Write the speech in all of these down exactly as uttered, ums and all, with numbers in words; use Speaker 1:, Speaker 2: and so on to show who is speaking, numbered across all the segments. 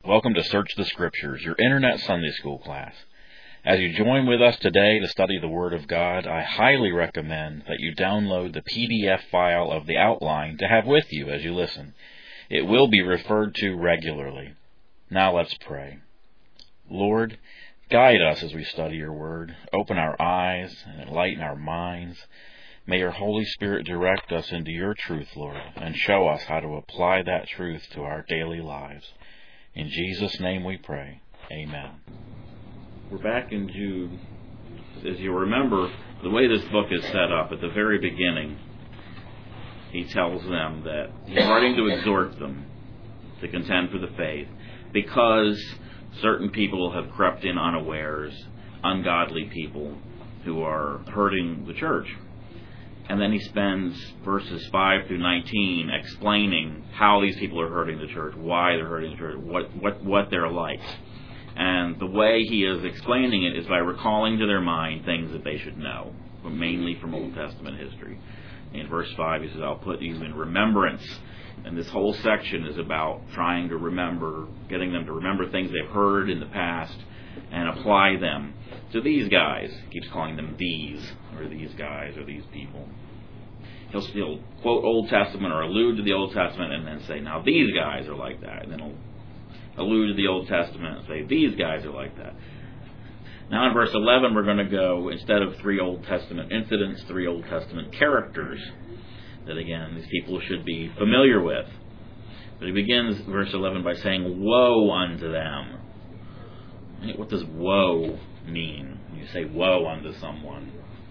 Speaker 1: Welcome to Search the Scriptures, your Internet Sunday School class. As you join with us today to study the Word of God, I highly recommend that you download the P D F file of the outline to have with you as you listen. It will be referred to regularly. Now let's pray. Lord, guide us as we study your Word. Open our eyes and enlighten our minds. May your Holy Spirit direct us into your truth, Lord, and show us how to apply that truth to our daily lives. In Jesus' name we pray. Amen. We're back in Jude. As you remember, the way this book is set up, at the very beginning, he tells them that he's writing to exhort them to contend for the faith because certain people have crept in unawares, ungodly people who are hurting the church. And then he spends verses five through nineteen explaining how these people are hurting the church, why they're hurting the church, what, what, what they're like. And the way he is explaining it is by recalling to their mind things that they should know, mainly from Old Testament history. In verse five, he says, I'll put you in remembrance. And this whole section is about trying to remember, getting them to remember things they've heard in the past and apply them to these guys. He keeps calling them these, or these guys, or these people. He'll still quote Old Testament or allude to the Old Testament and then say, now these guys are like that. And then he'll allude to the Old Testament and say, these guys are like that. Now in verse eleven, we're going to go, instead of three Old Testament incidents, three Old Testament characters that, again, these people should be familiar with. But he begins verse eleven by saying, woe unto them. What does woe mean? When you say woe unto someone.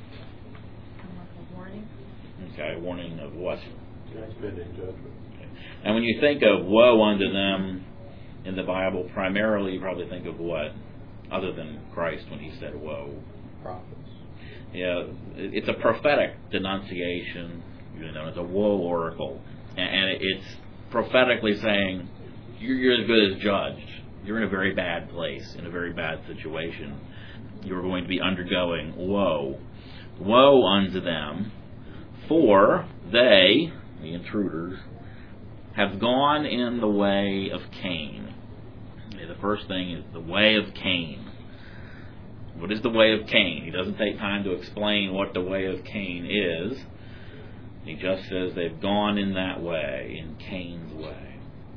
Speaker 2: A warning.
Speaker 1: Okay, warning of what?
Speaker 3: Judgment and judgment.
Speaker 1: Okay. And when you think of woe unto them in the Bible, primarily you probably think of what? Other than Christ when he said woe.
Speaker 3: Prophets.
Speaker 1: Yeah, it's a prophetic denunciation, you know, it's a woe oracle. And it's prophetically saying, you're as good as judged. You're in a very bad place, in a very bad situation. You're going to be undergoing woe. Woe unto them, for they, the intruders, have gone in the way of Cain. Okay, the first thing is the way of Cain. What is the way of Cain? He doesn't take time to explain what the way of Cain is. He just says they've gone in that way, in Cain's way.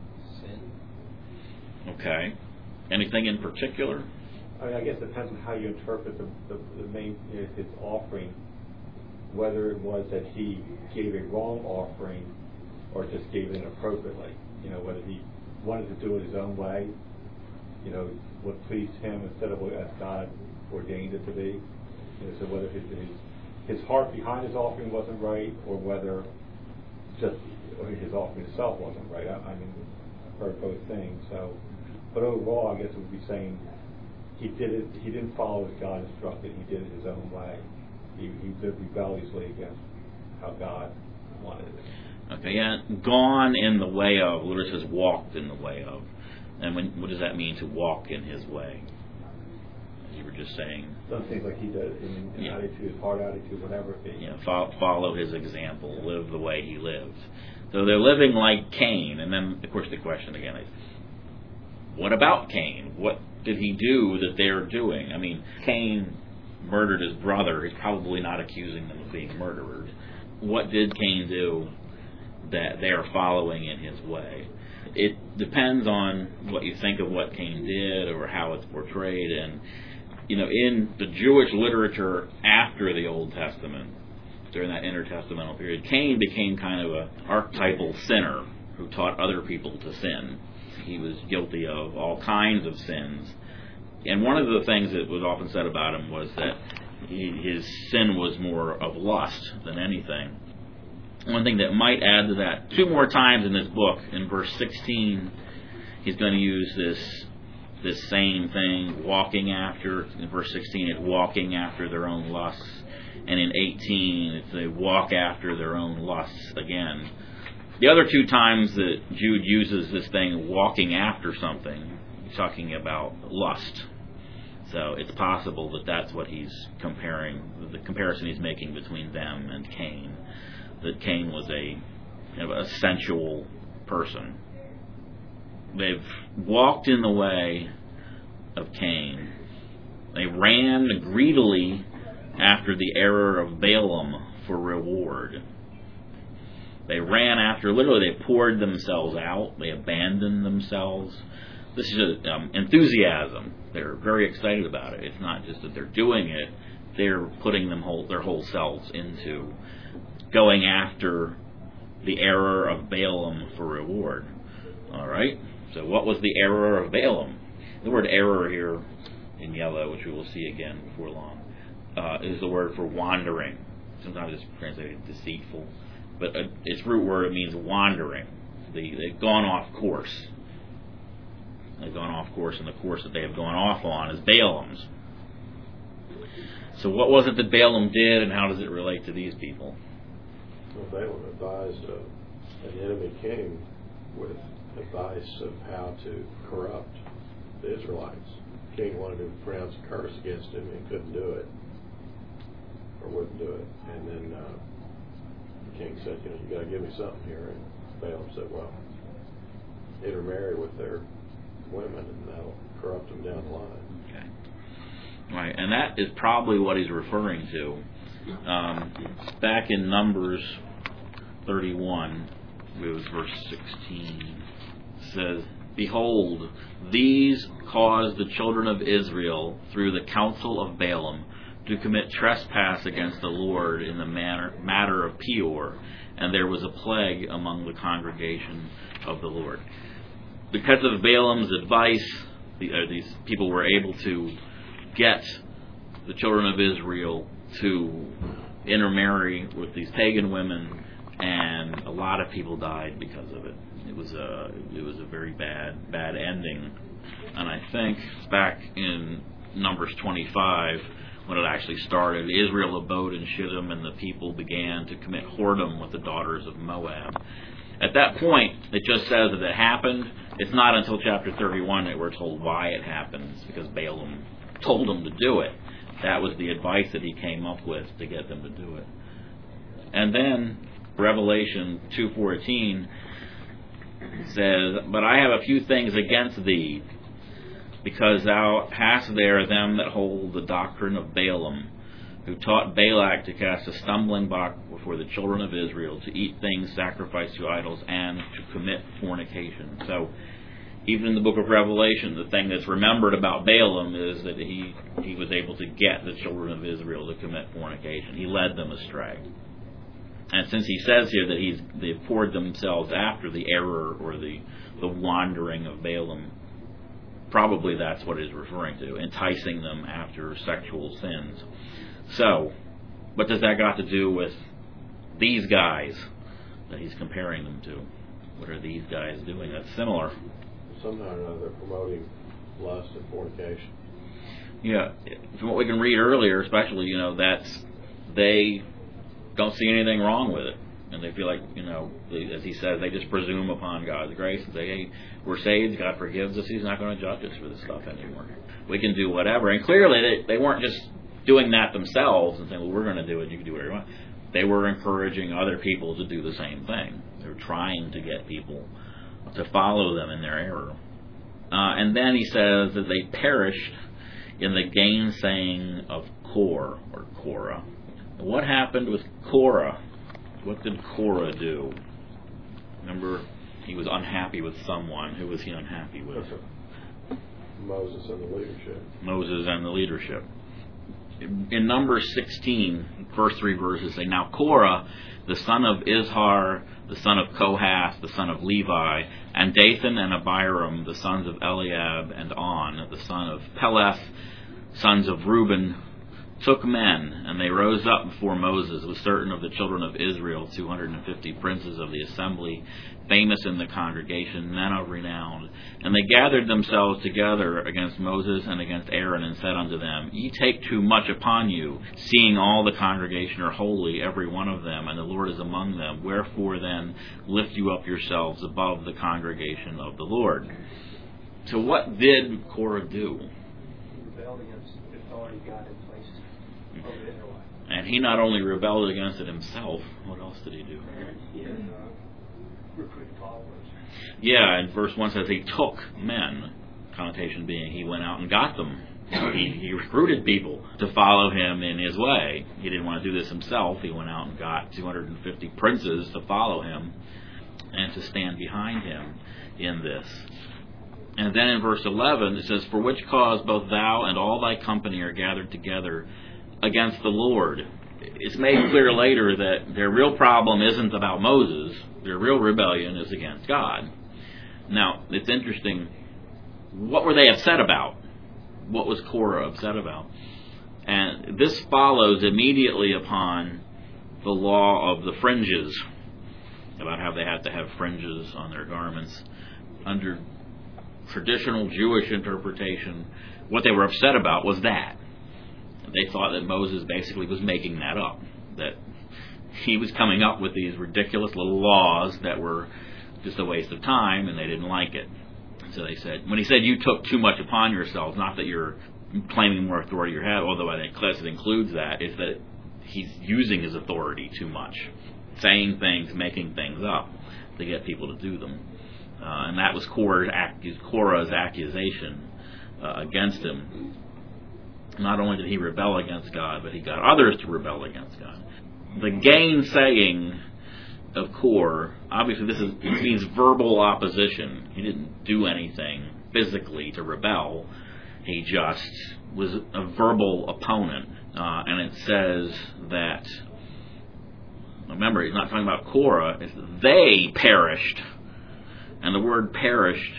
Speaker 1: Okay. Anything in particular?
Speaker 3: I mean, I guess it depends on how you interpret the, the, the main, you know, his offering, whether it was that he gave a wrong offering or just gave it inappropriately. You know, whether he wanted to do it his own way, you know, what pleased him instead of what as God ordained it to be. You know, so whether his, his his heart behind his offering wasn't right, or whether just or his offering itself wasn't right. I, I mean, I've heard both things. So. But overall, I guess it would be saying he did it. He didn't follow as God instructed. He did it his own way. He, he lived rebelliously against how God wanted it.
Speaker 1: Okay, yeah, gone in the way of. Literally says walked in the way of. And when, what does that mean to walk in His way? You were just saying.
Speaker 3: Some things like he did in, in
Speaker 1: yeah.
Speaker 3: attitude, hard attitude, whatever it be.
Speaker 1: Yeah, fo- follow His example, live the way He lived. So they're living like Cain, and then of course the question again is, what about Cain? What did he do that they're doing? I mean, Cain murdered his brother. He's probably not accusing them of being murderers. What did Cain do that they are following in his way? It depends on what you think of what Cain did or how it's portrayed. And, you know, in the Jewish literature after the Old Testament, during that intertestamental period, Cain became kind of an archetypal sinner who taught other people to sin. He was guilty of all kinds of sins. And one of the things that was often said about him was that he, his sin was more of lust than anything. One thing that might add to that, two more times in this book, in verse sixteen, he's going to use this this same thing, walking after. In verse sixteen, it's walking after their own lusts. And in eighteen, it's they walk after their own lusts again. The other two times that Jude uses this thing, walking after something, he's talking about lust. So it's possible that that's what he's comparing, the comparison he's making between them and Cain. That Cain was a, you know, a sensual person. they've walked in the way of Cain. They ran greedily after the error of Balaam for reward. They ran after, literally they poured themselves out, they abandoned themselves. This is a, um, enthusiasm. They're very excited about it. It's not just that they're doing it, they're putting them whole, their whole selves into going after the error of Balaam for reward. All right? So what was the error of Balaam? The word error here in yellow, which we will see again before long, uh, is the word for wandering. Sometimes it's translated deceitful, but uh, its root word, it means wandering. They, they've gone off course. They've gone off course, and the course that they have gone off on is Balaam's. So what was it that Balaam did, and how does it relate to these people?
Speaker 4: Well, Balaam advised, uh, an enemy came with advice of how to corrupt the Israelites. The king wanted to pronounce a curse against him and couldn't do it, or wouldn't do it. And then uh, the king said, you know, you got to give me something here. And Balaam said, well, intermarry with their women, and that'll corrupt them down the line.
Speaker 1: Okay. Right, and that is probably what he's referring to. Um, back in Numbers thirty-one, it was verse sixteen, says, "Behold, these caused the children of Israel through the counsel of Balaam to commit trespass against the Lord in the manner, matter of Peor, and there was a plague among the congregation of the Lord." Because of Balaam's advice, the, uh, these people were able to get the children of Israel to intermarry with these pagan women, and a lot of people died because of it. It was a it was a very bad bad ending. And I think back in Numbers twenty-five, when it actually started, Israel abode in Shittim, and the people began to commit whoredom with the daughters of Moab. At that point, it just says that it happened. It's not until chapter thirty-one that we're told why it happens, because Balaam told them to do it. That was the advice that he came up with to get them to do it. And then Revelation two fourteen says, "But I have a few things against thee, because thou hast there them that hold the doctrine of Balaam, who taught Balak to cast a stumbling block before the children of Israel, to eat things sacrificed to idols, and to commit fornication." So, even in the book of Revelation, the thing that's remembered about Balaam is that he, he was able to get the children of Israel to commit fornication. He led them astray. And since he says here that he's they've poured themselves after the error or the, the wandering of Balaam, probably that's what he's referring to, enticing them after sexual sins. So, what does that got to do with these guys that he's comparing them to? What are these guys doing that's similar?
Speaker 4: Somehow or another, they're promoting lust and fornication.
Speaker 1: Yeah, from what we can read earlier, especially, you know, that's they don't see anything wrong with it, and they feel like, you know, they, as he says, they just presume upon God's grace and say, "Hey, we're saved. God forgives us. He's not going to judge us for this stuff anymore. We can do whatever." And clearly, they, they weren't just doing that themselves and saying, "Well, we're going to do it. You can do whatever you want." They were encouraging other people to do the same thing. They were trying to get people to follow them in their error. Uh, and then he says that they perished in the gainsaying of Kor, or Korah. What happened with Korah? What did Korah do? Remember, he was unhappy with someone. Who was he unhappy with?
Speaker 4: Moses and the leadership.
Speaker 1: Moses and the leadership. In Numbers sixteen, first three verses say, "Now Korah, the son of Izhar, the son of Kohath, the son of Levi, and Dathan and Abiram, the sons of Eliab, and On, the son of Peleth, sons of Reuben, took men, and they rose up before Moses with certain of the children of Israel, two hundred fifty princes of the assembly, famous in the congregation, men of renown. And they gathered themselves together against Moses and against Aaron, and said unto them, Ye take too much upon you, seeing all the congregation are holy, every one of them, and the Lord is among them. Wherefore then lift you up yourselves above the congregation of the Lord." So what did Korah do?
Speaker 5: Rebelled against the authority God had placed over the Israelites.
Speaker 1: And he not only rebelled against it himself, what else did he do?
Speaker 5: He had uh, recruited followers.
Speaker 1: Yeah, and verse one says he took men, connotation being he went out and got them. He, he recruited people to follow him in his way. He didn't want to do this himself. He went out and got two hundred fifty princes to follow him and to stand behind him in this. And then in verse eleven it says, for which cause both thou and all thy company are gathered together against the Lord. It's made clear later that their real problem isn't about Moses. Their real rebellion is against God. Now, it's interesting. What were they upset about? What was Korah upset about? And this follows immediately upon the law of the fringes, about how they had to have fringes on their garments. Under traditional Jewish interpretation, what they were upset about was that. They thought that Moses basically was making that up, that he was coming up with these ridiculous little laws that were just a waste of time, and they didn't like it. So they said, when he said you took too much upon yourselves, not that you're claiming more authority you have, although I think it includes that, is that he's using his authority too much, saying things, making things up to get people to do them. Uh, and that was Korah's, Korah's accusation uh, against him. Not only did he rebel against God, but he got others to rebel against God. The gainsaying of Korah, obviously this is means verbal opposition. He didn't do anything physically to rebel. He just was a verbal opponent. Uh, and it says that, remember, he's not talking about Korah, it's they perished. And the word perished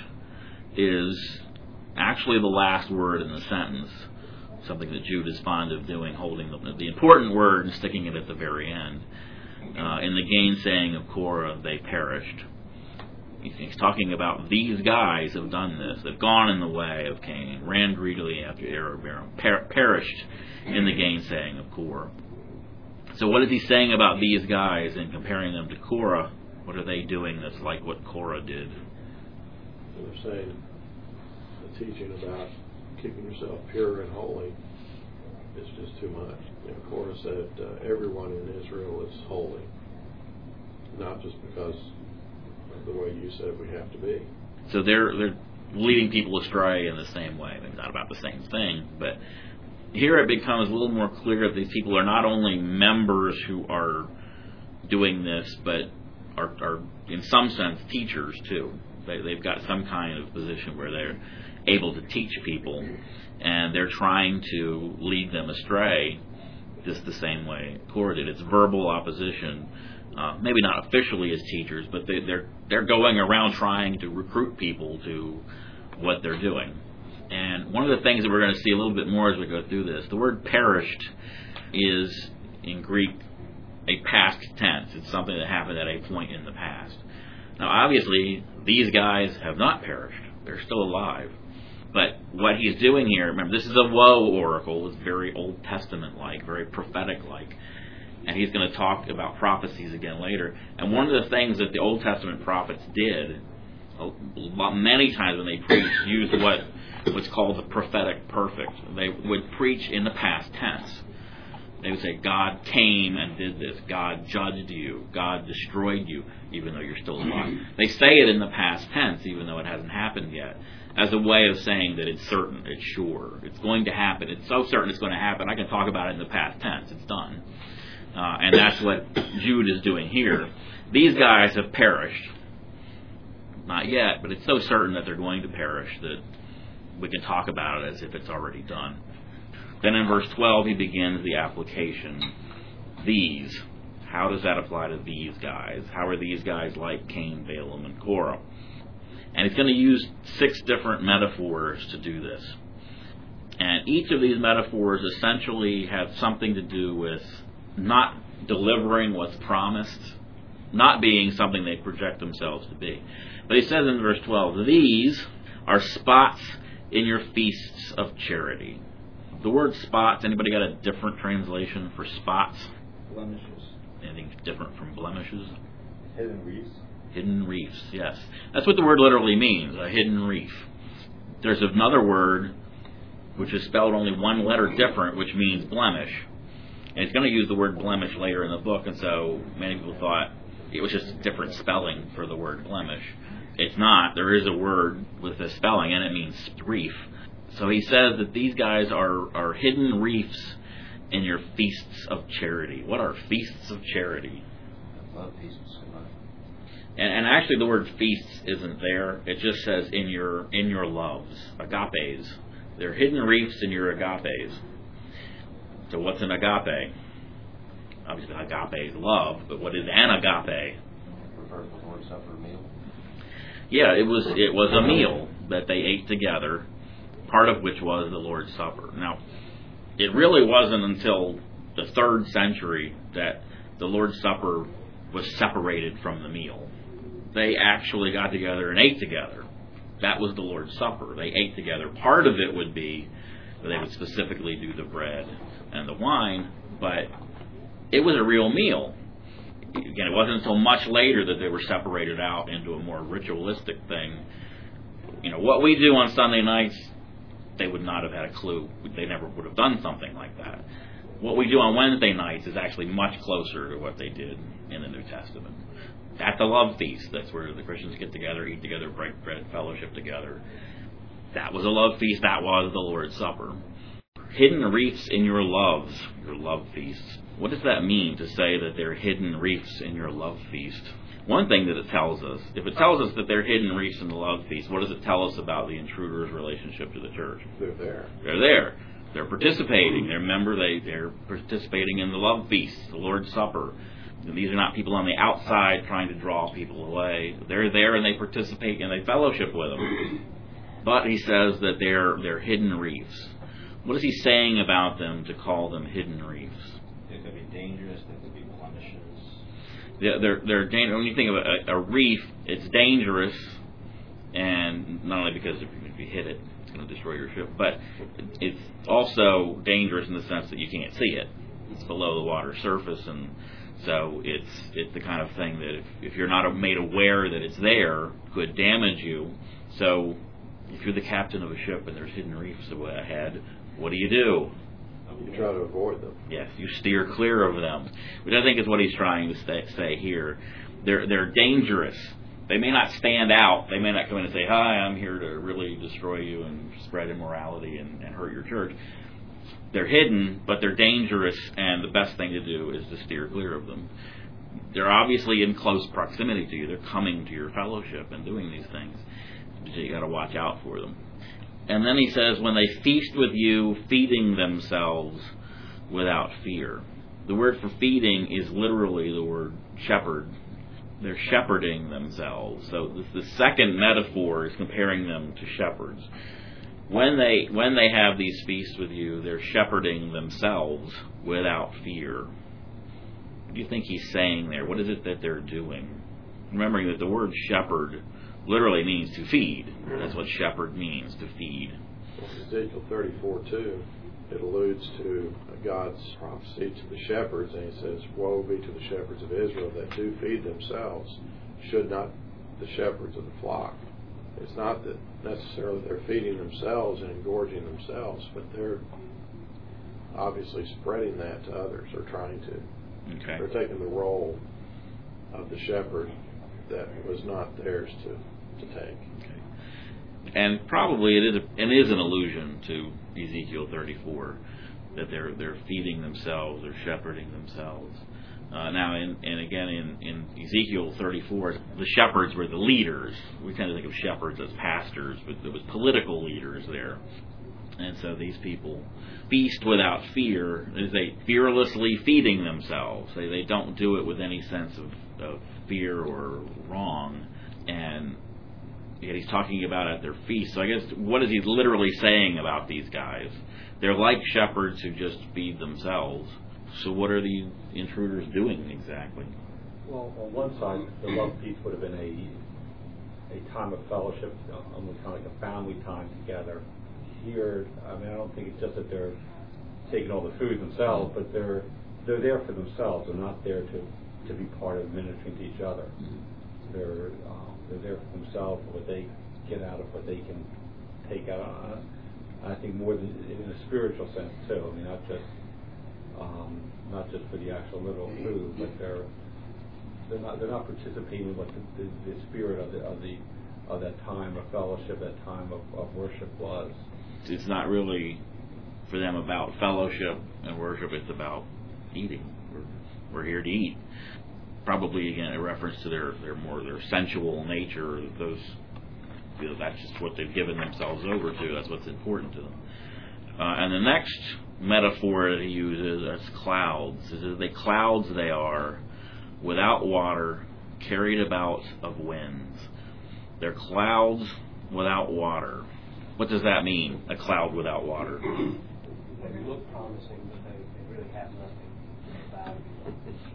Speaker 1: is actually the last word in the sentence, something that Jude is fond of doing, holding the, the important word and sticking it at the very end. Uh, in the gainsaying of Korah, they perished. He's talking about these guys have done this. They've gone in the way of Cain, ran greedily after Jeroboam, per- perished in the gainsaying of Korah. So what is he saying about these guys and comparing them to Korah? What are they doing that's like what Korah did?
Speaker 4: They're saying the teaching about keeping yourself pure and holy is just too much. You know, Korah said uh, everyone in Israel is holy, not just because of the way you said we have to be.
Speaker 1: So they're they're leading people astray in the same way. It's not about the same thing, but here it becomes a little more clear that these people are not only members who are doing this, but are, are in some sense teachers too. They, they've got some kind of position where they're able to teach people, and they're trying to lead them astray just the same way Korah did. It's verbal opposition, uh, maybe not officially as teachers, but they, they're they're going around trying to recruit people to what they're doing. And one of the things that we're going to see a little bit more as we go through this, the word perished is in Greek a past tense. It's something that happened at a point in the past. Now obviously these guys have not perished. They're still alive. But what he's doing here, remember, this is a woe oracle. It's very Old Testament-like, very prophetic-like. And he's going to talk about prophecies again later. And one of the things that the Old Testament prophets did, many times when they preached, used what what's called the prophetic perfect. They would preach in the past tense. They would say, God came and did this. God judged you. God destroyed you, even though you're still alive. They say it in the past tense, even though it hasn't happened yet, as a way of saying that it's certain, it's sure, it's going to happen. It's so certain it's going to happen, I can talk about it in the past tense. It's done. Uh, and that's what Jude is doing here. These guys have perished. Not yet, but it's so certain that they're going to perish that we can talk about it as if it's already done. Then in verse twelve, he begins the application. These. How does that apply to these guys? How are these guys like Cain, Balaam, and Korah? And he's going to use six different metaphors to do this. And each of these metaphors essentially have something to do with not delivering what's promised, not being something they project themselves to be. But he says in verse twelve, these are spots in your feasts of charity. The word spots, anybody got a different translation for spots?
Speaker 3: Blemishes.
Speaker 1: Anything different from blemishes?
Speaker 3: Hidden reefs.
Speaker 1: Hidden reefs, yes. That's what the word literally means, a hidden reef. There's another word which is spelled only one letter different, which means blemish. And he's going to use the word blemish later in the book, and so many people thought it was just a different spelling for the word blemish. it's not. There is a word with a spelling, and it means reef. So he says that these guys are, are hidden reefs in your feasts of charity. What are feasts of charity?
Speaker 6: I love feasts so much.
Speaker 1: And, and actually the word feasts isn't there. It just says in your in your loves, agapes. They're hidden reefs in your agapes. So what's an agape? Obviously agape is love, but what is an agape?
Speaker 6: Refer to the Lord's Supper meal.
Speaker 1: Yeah, it was it was a meal that they ate together, part of which was the Lord's Supper. Now, it really wasn't until the third century that the Lord's Supper was separated from the meal. They actually got together and ate together. That was the Lord's Supper. They ate together. Part of it would be that they would specifically do the bread and the wine, but it was a real meal. Again, it wasn't until much later that they were separated out into a more ritualistic thing. You know, what we do on Sunday nights, they would not have had a clue. They never would have done something like that. What we do on Wednesday nights is actually much closer to what they did in the New Testament. At the love feast, that's where the Christians get together, eat together, break bread, fellowship together. That was a love feast. That was the Lord's Supper. Hidden reefs in your loves, your love feasts. What does that mean to say that they're hidden reefs in your love feast? One thing that it tells us, if it tells us that they're hidden reefs in the love feast, what does it tell us about the intruder's relationship to the church?
Speaker 4: They're there.
Speaker 1: They're there. They're participating. They're, remember, they, they're participating in the love feast, the Lord's Supper. And these are not people on the outside trying to draw people away. They're there and they participate and they fellowship with them. But he says that they're they're hidden reefs. What is he saying about them to call them hidden reefs?
Speaker 6: They could be dangerous. They could be blemishes.
Speaker 1: Yeah, they're they're dangerous. When you think of a, a reef, it's dangerous, and not only because if you hit it, it's going to destroy your ship, but it's also dangerous in the sense that you can't see it. It's below the water surface, and so it's it's the kind of thing that if, if you're not made aware that it's there, could damage you. So if you're the captain of a ship and there's hidden reefs ahead, what do you do?
Speaker 4: You try to avoid them.
Speaker 1: Yes, you steer clear of them, which I think is what he's trying to say, say here. They're they're dangerous. They may not stand out. They may not come in and say, "Hi, I'm here to really destroy you and spread immorality and, and hurt your church." They're hidden, but they're dangerous, and the best thing to do is to steer clear of them. They're obviously in close proximity to you. They're coming to your fellowship and doing these things. So you got to watch out for them. And then he says, when they feast with you, feeding themselves without fear. The word for feeding is literally the word shepherd. They're shepherding themselves. So this, the second metaphor is comparing them to shepherds. When they when they have these feasts with you, they're shepherding themselves without fear. What do you think he's saying there? What is it that they're doing? Remembering that the word shepherd literally means to feed. That's what shepherd means, to feed.
Speaker 4: Ezekiel thirty-four two, it alludes to God's prophecy to the shepherds, and he says, "Woe be to the shepherds of Israel that do feed themselves, should not the shepherds of the flock." It's not that necessarily they're feeding themselves and engorging themselves, but they're obviously spreading that to others, or trying to.
Speaker 1: Okay.
Speaker 4: They're taking the role of the shepherd that was not theirs to, to take.
Speaker 1: Okay. And probably it is a, it is an allusion to Ezekiel thirty-four, that they're they're feeding themselves, they're shepherding themselves. Uh, now, in, and again, in, in Ezekiel thirty-four, the shepherds were the leaders. We tend to think of shepherds as pastors, but there was political leaders there. And so these people feast without fear. They fearlessly feeding themselves. They they don't do it with any sense of, of fear or wrong. And yet he's talking about at their feast. So I guess, what is he literally saying about these guys? They're like shepherds who just feed themselves. So what are the intruders doing exactly?
Speaker 3: Well, on one side, the love feast would have been a a time of fellowship, almost kind of like a family time together. Here, I mean, I don't think it's just that they're taking all the food themselves, but they're they're there for themselves. They're not there to, to be part of ministering to each other. They're um, they're there for themselves, for what they get out of what they can take out. Uh, I think more than in a spiritual sense too. I mean, not just um, not just for the actual literal food, but they're they're not they're not participating in what the, the, the spirit of the of the of that time of fellowship, that time of, of worship was.
Speaker 1: It's not really for them about fellowship and worship. It's about eating. We're, we're here to eat. Probably again a reference to their, their more their sensual nature. Those, you know, that's just what they've given themselves over to. That's what's important to them. Uh, and the next metaphor that he uses is clouds. He says, "The clouds they are, without water, carried about of winds." They're clouds without water. What does that mean? A cloud without water.
Speaker 5: They look promising, but they, they really have nothing about it.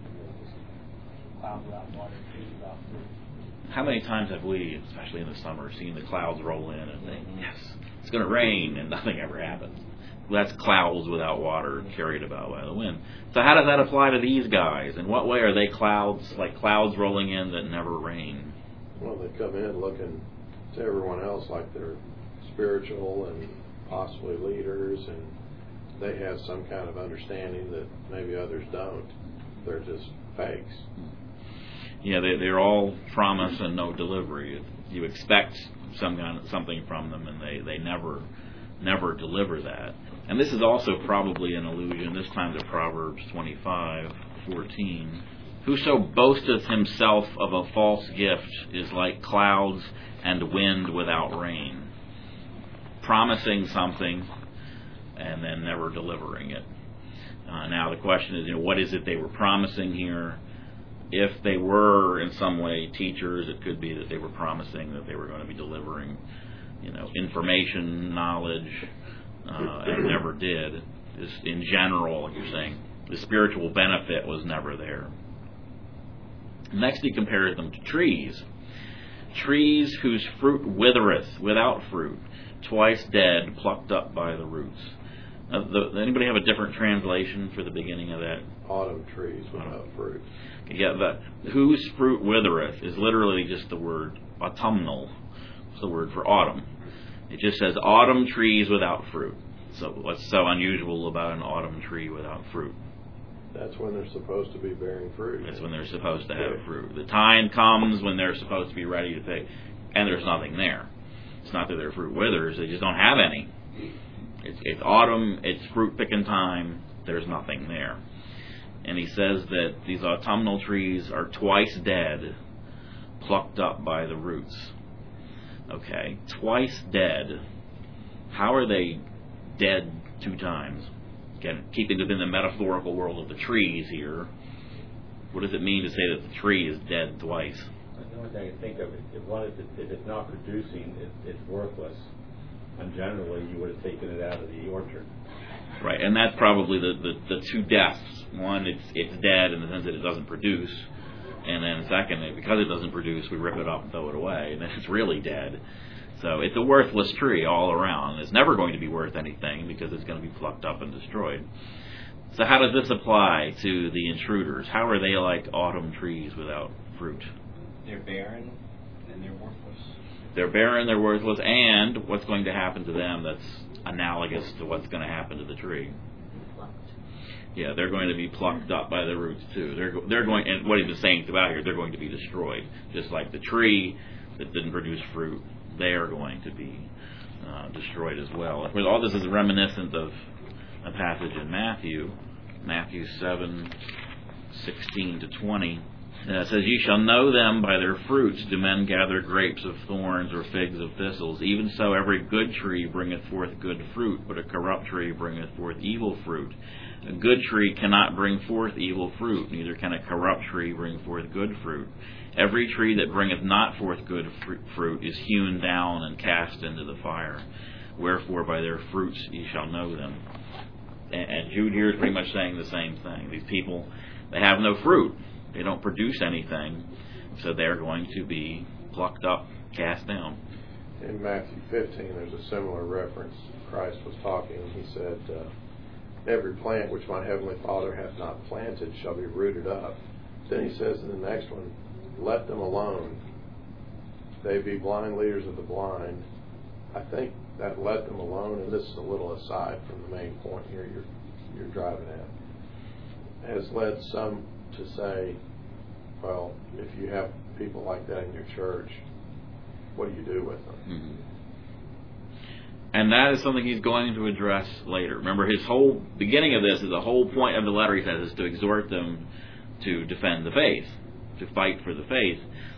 Speaker 5: Cloud without water, trees without fruit.
Speaker 1: How many times have we, especially in the summer, seen the clouds roll in and think, yes, it's going to rain, and nothing ever happens? Well, that's clouds without water carried about by the wind. So how does that apply to these guys? In what way are they clouds, like clouds rolling in that never rain?
Speaker 4: Well, they come in looking to everyone else like they're spiritual and possibly leaders, and they have some kind of understanding that maybe others don't. They're just fakes.
Speaker 1: Yeah, they, they're all promise and no delivery. You expect some kind of, something from them, and they, they never never deliver that. And this is also probably an allusion, this time to Proverbs twenty-five fourteen. "Whoso boasteth himself of a false gift is like clouds and wind without rain." Promising something and then never delivering it. Uh, now the question is, you know, what is it they were promising here? If they were in some way teachers, it could be that they were promising that they were going to be delivering, you know, information, knowledge, uh, and never did. Just in general, like you're saying, the spiritual benefit was never there. Next, he compares them to trees. "Trees whose fruit withereth without fruit, twice dead, plucked up by the roots." Uh, the, anybody have a different translation for the beginning of that?
Speaker 4: Autumn trees without fruit.
Speaker 1: Yeah, the "whose fruit withereth" is literally just the word autumnal. It's the word for autumn. It just says autumn trees without fruit. So what's so unusual about an autumn tree without fruit?
Speaker 4: That's when they're supposed to be bearing fruit.
Speaker 1: That's when they're supposed to have fruit. The time comes when they're supposed to be ready to pick, and there's nothing there. It's not that their fruit withers, they just don't have any. It's, it's autumn, it's fruit picking time, there's nothing there. And he says that these autumnal trees are twice dead, plucked up by the roots. Okay, twice dead. How are they dead two times? Again, keeping within the metaphorical world of the trees here, what does it mean to say that the tree is dead twice?
Speaker 3: The only thing I can think of is if one is if it's not producing, it, it's worthless. And generally, you would have taken it out of the orchard.
Speaker 1: Right, and that's probably the, the, the two deaths. One, it's it's dead in the sense that it doesn't produce, and then second, because it doesn't produce, we rip it up and throw it away, and then it's really dead. So it's a worthless tree all around. It's never going to be worth anything because it's going to be plucked up and destroyed. So how does this apply to the intruders? How are they like autumn trees without fruit?
Speaker 6: They're barren and they're worthless.
Speaker 1: They're barren, they're worthless, and what's going to happen to them that's analogous to what's going to happen to the tree? Yeah, they're going to be plucked up by the roots too. They're they're going, and what he's been saying throughout here, they're going to be destroyed, just like the tree that didn't produce fruit. They are going to be uh, destroyed as well. All this is reminiscent of a passage in Matthew, Matthew seven, sixteen to twenty. Uh, it says, "Ye shall know them by their fruits. Do men gather grapes of thorns or figs of thistles? Even so every good tree bringeth forth good fruit, but a corrupt tree bringeth forth evil fruit. A good tree cannot bring forth evil fruit, neither can a corrupt tree bring forth good fruit. Every tree that bringeth not forth good fruit is hewn down and cast into the fire. Wherefore by their fruits ye shall know them." And, and Jude here is pretty much saying the same thing. These people, they have no fruit. They don't produce anything, so they're going to be plucked up, cast down.
Speaker 4: In Matthew fifteen, there's a similar reference. Christ was talking, and he said, uh, "Every plant which my heavenly Father hath not planted shall be rooted up." Then he says in the next one, "Let them alone. They be blind leaders of the blind." I think that "let them alone," and this is a little aside from the main point here you're, you're driving at, has led some to say, well, if you have people like that in your church, what do you do with them?
Speaker 1: Mm-hmm. And that is something he's going to address later. Remember, his whole beginning of this is the whole point of the letter, he says, is to exhort them to defend the faith, to fight for the faith,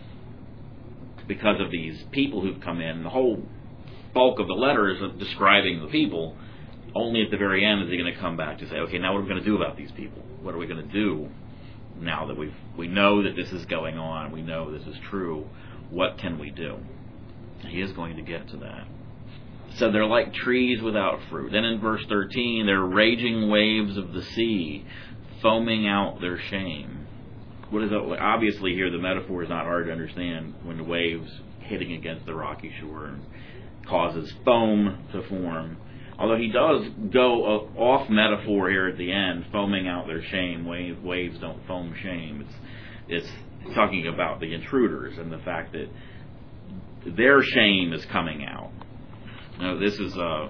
Speaker 1: because of these people who've come in. The whole bulk of the letter is describing the people. Only at the very end is he going to come back to say, okay, now what are we going to do about these people? What are we going to do now that we've we know that this is going on? We know this is true. What can we do? He is going to get to that. So they're like trees without fruit. Then in verse thirteen, they're raging waves of the sea, foaming out their shame. What is it? Obviously here the metaphor is not hard to understand when the waves hitting against the rocky shore causes foam to form. Although he does go off metaphor here at the end, foaming out their shame. Wave, waves don't foam shame. It's, it's talking about the intruders and the fact that their shame is coming out. Now, this is uh,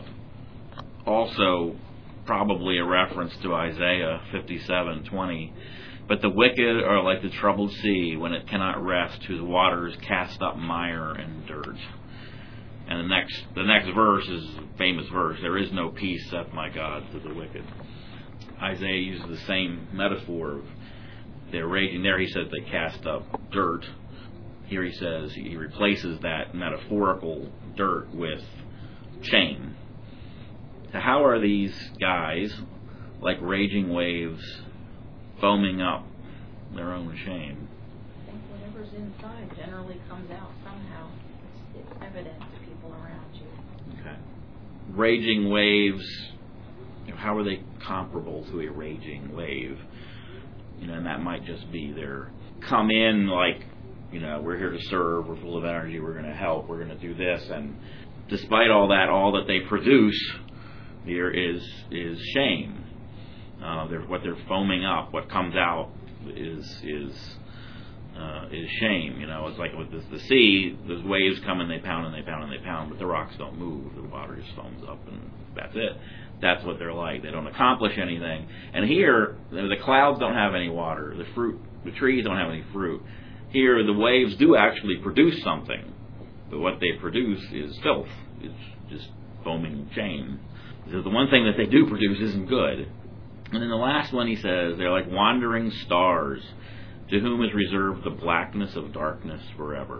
Speaker 1: also probably a reference to Isaiah fifty-seven twenty. But the wicked are like the troubled sea when it cannot rest, whose waters cast up mire and dirt. And the next the next verse is a famous verse. There is no peace, saith my God, to the wicked. Isaiah uses the same metaphor of they're raging. There he says they cast up dirt. Here he says he replaces that metaphorical dirt with shame. So how are these guys, like raging waves, foaming up their own shame?
Speaker 2: I think whatever's inside generally comes out somehow. It's, it's evident to people around you.
Speaker 1: Okay. Raging waves, you know, how are they comparable to a raging wave? You know, and that might just be their come in like, you know, we're here to serve, we're full of energy, we're going to help, we're going to do this, and despite all that, all that they produce here is is shame. Uh, they're, what they're foaming up, what comes out is is uh, is shame. You know, it's like with this, the sea. Those waves come and they pound and they pound and they pound, but the rocks don't move. The water just foams up, and that's it. That's what they're like. They don't accomplish anything. And here, the clouds don't have any water. The fruit, the trees don't have any fruit. Here, the waves do actually produce something, but what they produce is filth. It's just foaming shame. So the one thing that they do produce isn't good. And then the last one he says, they're like wandering stars, to whom is reserved the blackness of darkness forever.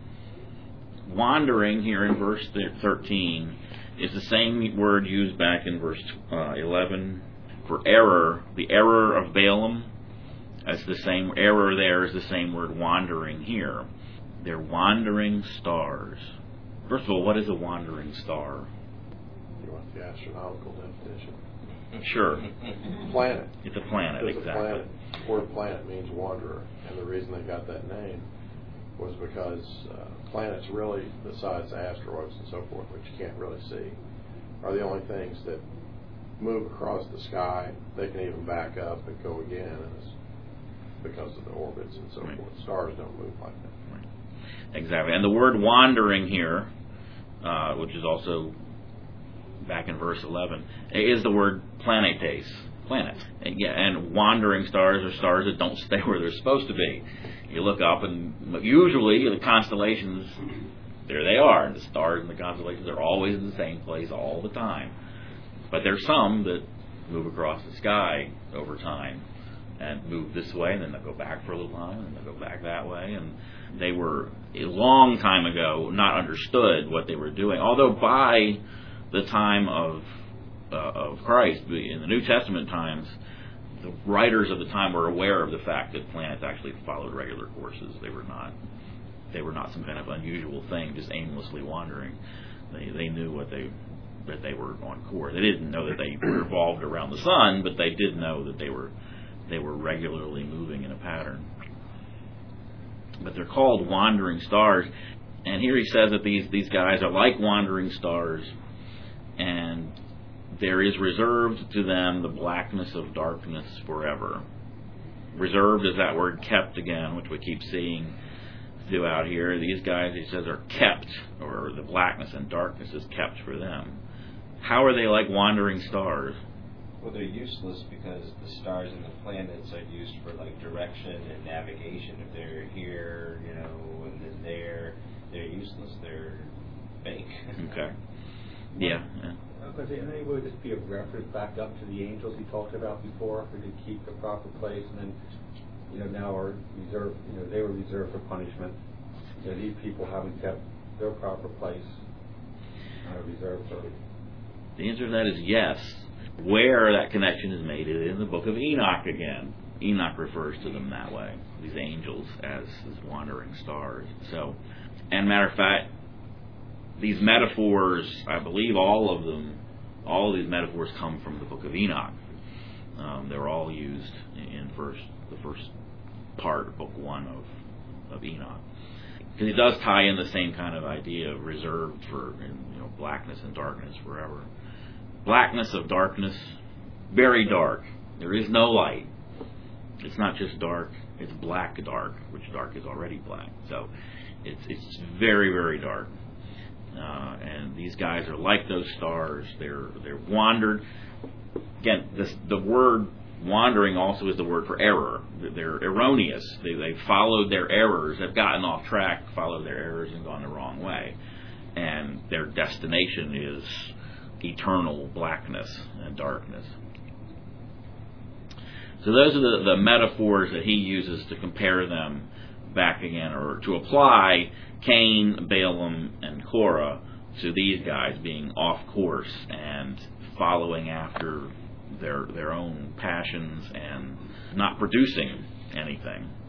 Speaker 1: Wandering here in verse thirteen is the same word used back in verse uh, eleven for error. The error of Balaam, that's the same error there is the same word wandering here. They're wandering stars. First of all, what is a wandering star?
Speaker 4: You want the astronomical definition?
Speaker 1: Sure.
Speaker 4: Planet.
Speaker 1: It's a planet,
Speaker 4: It's
Speaker 1: exactly.
Speaker 4: a planet. The word planet means wanderer, and the reason they got that name was because uh, planets really, besides asteroids and so forth, which you can't really see, are the only things that move across the sky. They can even back up and go again, and it's because of the orbits and so
Speaker 1: Right.
Speaker 4: forth. Stars don't move like that.
Speaker 1: Right. Exactly. And the word wandering here, uh, which is also back in verse eleven, is the word planetes, planet. And, yeah, and wandering stars are stars that don't stay where they're supposed to be. You look up, and usually the constellations, there they are. The stars and the constellations are always in the same place all the time. But there's some that move across the sky over time and move this way, and then they'll go back for a little time, and they'll go back that way. And they were, a long time ago, not understood what they were doing. Although by the time of uh, of Christ, in the New Testament times, the writers of the time were aware of the fact that planets actually followed regular courses. They were not they were not some kind of unusual thing, just aimlessly wandering. They they knew what they that they were on course. They didn't know that they revolved around the sun, but they did know that they were they were regularly moving in a pattern. But they're called wandering stars. And here he says that these, these guys are like wandering stars, and there is reserved to them the blackness of darkness forever. Reserved is that word kept again, which we keep seeing throughout here. These guys, he says, are kept, or the blackness and darkness is kept for them. How are they like wandering stars?
Speaker 6: Well, they're useless because the stars and the planets are used for like direction and navigation. If they're here, you know, and then there, they're useless. They're fake.
Speaker 1: Okay. Yeah. yeah.
Speaker 3: Because in any way, just be a reference back up to the angels he talked about before, who did keep the proper place, and then, you know, now are reserved. You know, they were reserved for punishment. You know, these people haven't kept their proper place, uh, reserved for.
Speaker 1: The answer to that is yes. Where that connection is made is in the book of Enoch again. Enoch refers to them that way, these angels, as, as wandering stars. So, and matter of fact, these metaphors, I believe all of them, all of these metaphors come from the book of Enoch. Um, they were all used in first the first part, book one of, of Enoch. Because it does tie in the same kind of idea of reserved for, you know, blackness and darkness forever. Blackness of darkness, very dark. There is no light. It's not just dark, it's black dark, which dark is already black. So it's it's very, very dark. Uh, and these guys are like those stars. They're they're wandered. Again, this, the word wandering also is the word for error. They're erroneous. They they've followed their errors. They've gotten off track, followed their errors, and gone the wrong way. And their destination is eternal blackness and darkness. So those are the, the metaphors that he uses to compare them back again, or to apply Cain, Balaam, and Korah to these guys being off course and following after their their own passions and not producing anything.